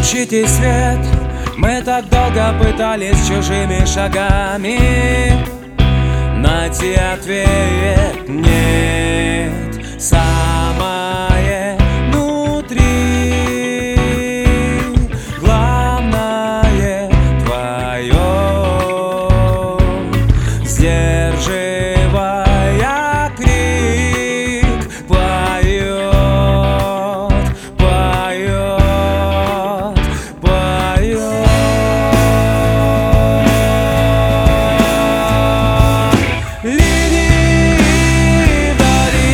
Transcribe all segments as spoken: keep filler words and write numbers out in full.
Включите свет, мы так долго пытались чужими шагами найти ответ. Нет, самое внутри, главное твое, сдерживая крик, поет, поет, поет. Линии вдали,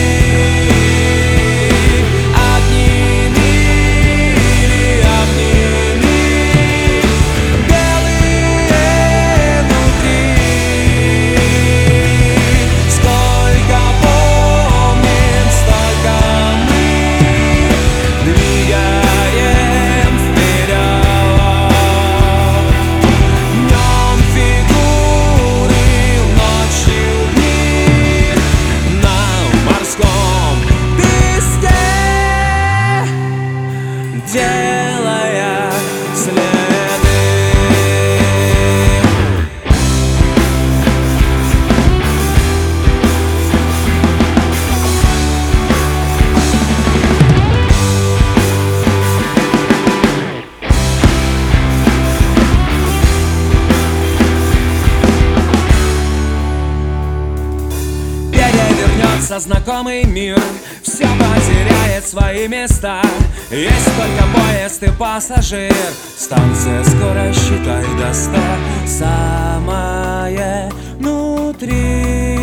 обними или обними, белые внутри. Сколько помним, столько мы двигаем вперед. Днем фигуры, ночью дни на морском песке, делая следы. Перевернется знакомый мир, все потеряет свои места. Есть только поезд и пассажир, станция скоро, считай до ста. Самое внутри,